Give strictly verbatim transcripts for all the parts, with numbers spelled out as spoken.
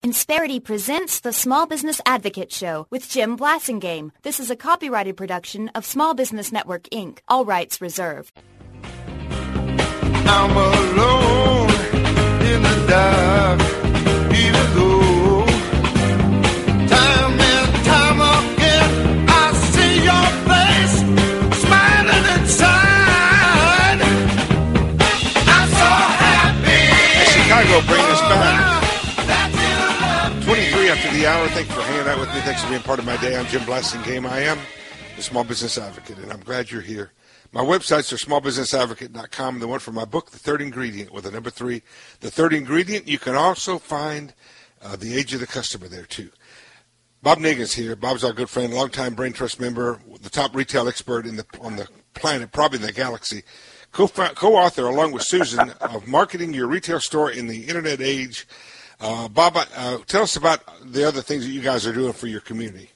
Insperity presents the Small Business Advocate Show with Jim Blasingame. This is a copyrighted production of Small Business Network, Incorporated. All rights reserved. I'm alone in the dark, even though time and time again I see your face smiling inside. I'm so happy. Chicago, bring us back. twenty-three after the hour. Thank you for hanging out with me. Thanks for being part of my day. I'm Jim Blasingame. I am the Small Business Advocate, and I'm glad you're here. My websites are small business advocate dot com. The one for my book, The Third Ingredient, with the number three. The Third Ingredient. You can also find uh, The Age of the Customer there, too. Bob Nagins here. Bob's our good friend, longtime Brain Trust member, the top retail expert in the on the planet, probably in the galaxy. Co- co-author, along with Susan, of Marketing Your Retail Store in the Internet Age. Uh, Bob, uh, tell us about the other things that you guys are doing for your community.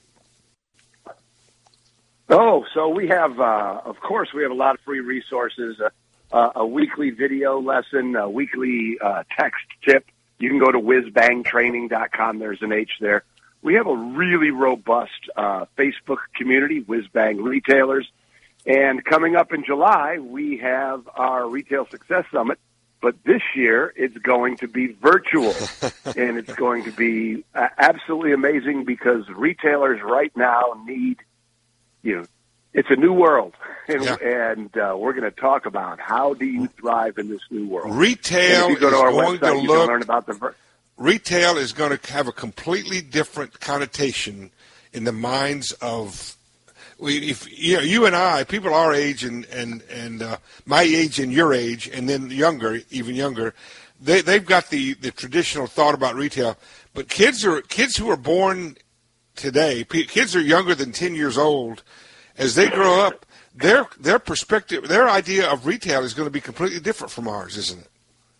Oh, so we have, uh, of course, we have a lot of free resources, uh, uh, a weekly video lesson, a weekly uh, text tip. You can go to whiz bang training dot com. There's an H there. We have a really robust uh, Facebook community, Whiz Bang Retailers. And coming up in July, we have our Retail Success Summit. But this year, it's going to be virtual, and it's going to be uh, absolutely amazing because retailers right now need, you know, it's a new world, and, yeah. and uh, we're going to talk about how do you thrive in this new world. Retail if you go to is our going website, to you look. can learn about the vir- Retail is going to have a completely different connotation in the minds of. We, if you, know, you and I, people our age and and and uh, my age and your age, and then younger, even younger, they they've got the, the traditional thought about retail. But kids are kids who are born today. P- kids are younger than ten years old. As they grow up, their their perspective, their idea of retail is going to be completely different from ours, isn't it?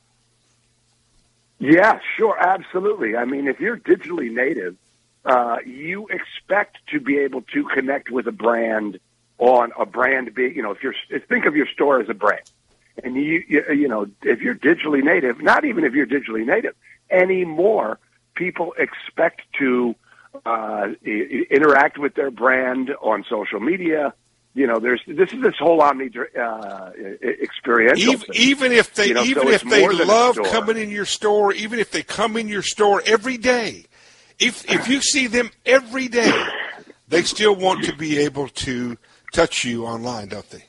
Yeah, sure, absolutely. I mean, if you're digitally native. Uh, you expect to be able to connect with a brand on a brand. Be, you know, if you're think of your store as a brand, and you, you you know, if you're digitally native, not even if you're digitally native anymore, people expect to uh, interact with their brand on social media. You know, there's this is this whole omni uh, experiential. Even, even if they you know, even so if they love store. coming in your store, even if they come in your store every day. If if you see them every day, they still want to be able to touch you online, don't they?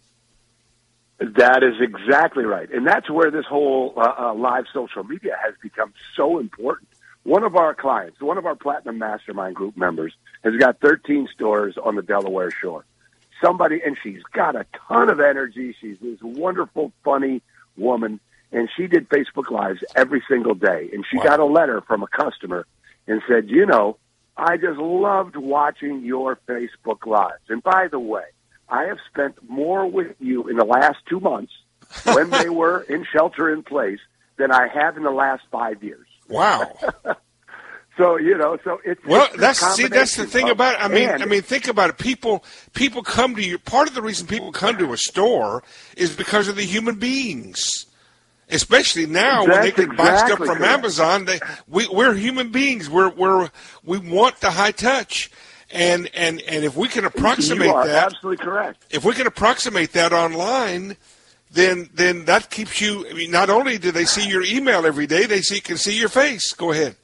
That is exactly right. And that's where this whole uh, uh, live social media has become so important. One of our clients, one of our Platinum Mastermind Group members, has got thirteen stores on the Delaware Shore. Somebody, and she's got a ton of energy. She's this wonderful, funny woman, and she did Facebook Lives every single day. And she wow. got a letter from a customer and said, you know, I just loved watching your Facebook Lives. And by the way, I have spent more with you in the last two months when they were in shelter in place than I have in the last five years. Wow. So, you know, so it's well. It's that's see. That's the thing of, about it. I mean, and, I mean, think about it. People, people come to you. Part of the reason people come to a store is because of the human beings. Especially now, That's when they can exactly buy stuff from correct. Amazon, they, we, we're human beings. We're we're we want the high touch, and and, and if we can approximate you are that, absolutely correct. If we can approximate that online, then then that keeps you. I mean, not only do they see your email every day, they see can see your face. Go ahead.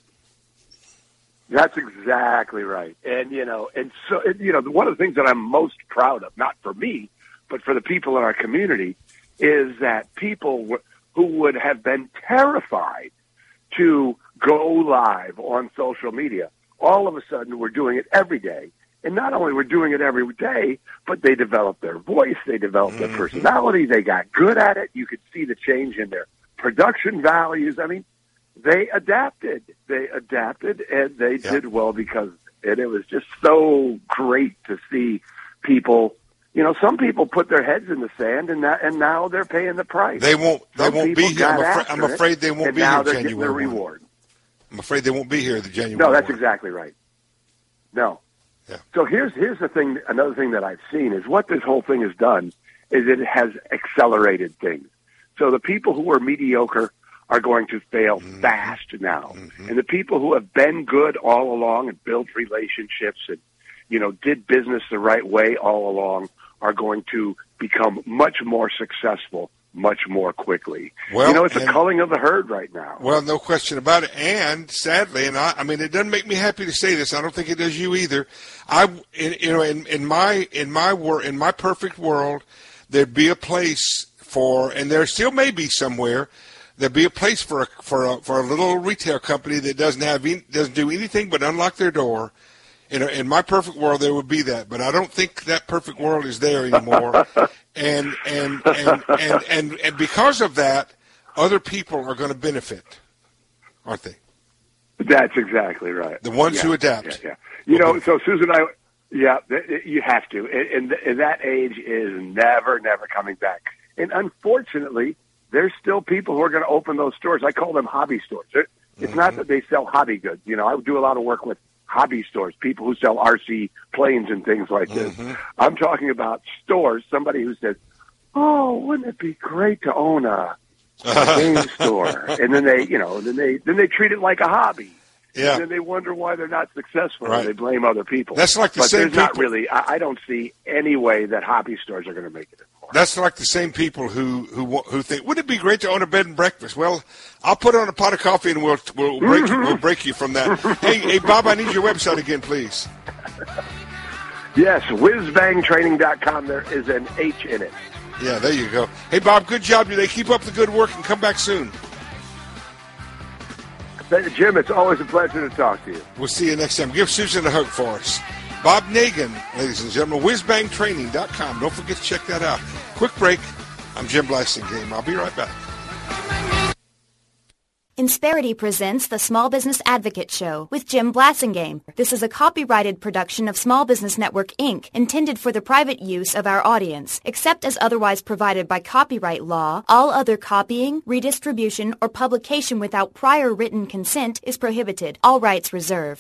That's exactly right, and you know, and so and, you know, one of the things that I'm most proud of, not for me, but for the people in our community, is that people were. who would have been terrified to go live on social media. All of a sudden, we're doing it every day. And not only we're doing it every day, but they developed their voice, they developed mm-hmm. their personality, they got good at it. You could see the change in their production values. I mean, they adapted. They adapted, and they yeah. did well because and it was just so great to see people. You know, some people put their heads in the sand, and that, and now they're paying the price. They won't. They some won't be here. I'm, afra- I'm afraid it, they won't and be now here they're January getting their first. reward. I'm afraid they won't be here the January. No, that's first. exactly right. No. Yeah. So here's here's the thing. Another thing that I've seen is what this whole thing has done is it has accelerated things. So the people who were mediocre are going to fail mm-hmm. fast now. Mm-hmm. And the people who have been good all along and built relationships and, you know, did business the right way all along are going to become much more successful much more quickly. Well, you know, it's a culling of the herd right now. Well, no question about it. And sadly, and I, I mean, it doesn't make me happy to say this. I don't think it does you either. I, in, you know, in, in my in my wor- in my perfect world, there'd be a place for, and there still may be somewhere, there'd be a place for a for a for a little retail company that doesn't have any, doesn't do anything but unlock their door. In, a, in my perfect world, there would be that, but I don't think that perfect world is there anymore. and, and, and, and, and, and because of that, other people are going to benefit, aren't they? That's exactly right. The ones yeah, who adapt. Yeah, yeah. You know, so Susan and I, yeah, you have to. And, and that age is never, never coming back. And unfortunately, there's still people who are going to open those stores. I call them hobby stores. It's mm-hmm. not that they sell hobby goods. You know, I do a lot of work with hobby stores, people who sell R C planes and things like this. Mm-hmm. I'm talking about stores, somebody who says, oh, wouldn't it be great to own a, a game store? And then they, you know, then they then they treat it like a hobby. Yeah. And then they wonder why they're not successful. Right. And they blame other people. That's like the but same there's people. Not really, I, I don't see any way that hobby stores are going to make it anymore. That's like the same people who, who who think, wouldn't it be great to own a bed and breakfast? Well, I'll put on a pot of coffee and we'll we'll break mm-hmm. you, we'll break you from that. hey, hey, Bob, I need your website again, please. Yes, whiz bang training dot com. There is an H in it. Yeah, there you go. Hey, Bob, good job today. Keep up the good work and come back soon. Jim, it's always a pleasure to talk to you. We'll see you next time. Give Susan a hug for us. Bob Nagin, ladies and gentlemen, whiz bang training dot com. Don't forget to check that out. Quick break. I'm Jim Blasingame. I'll be right back. Insperity presents the Small Business Advocate Show with Jim Blasingame. This is a copyrighted production of Small Business Network, Incorporated, intended for the private use of our audience. Except as otherwise provided by copyright law, all other copying, redistribution, or publication without prior written consent is prohibited. All rights reserved.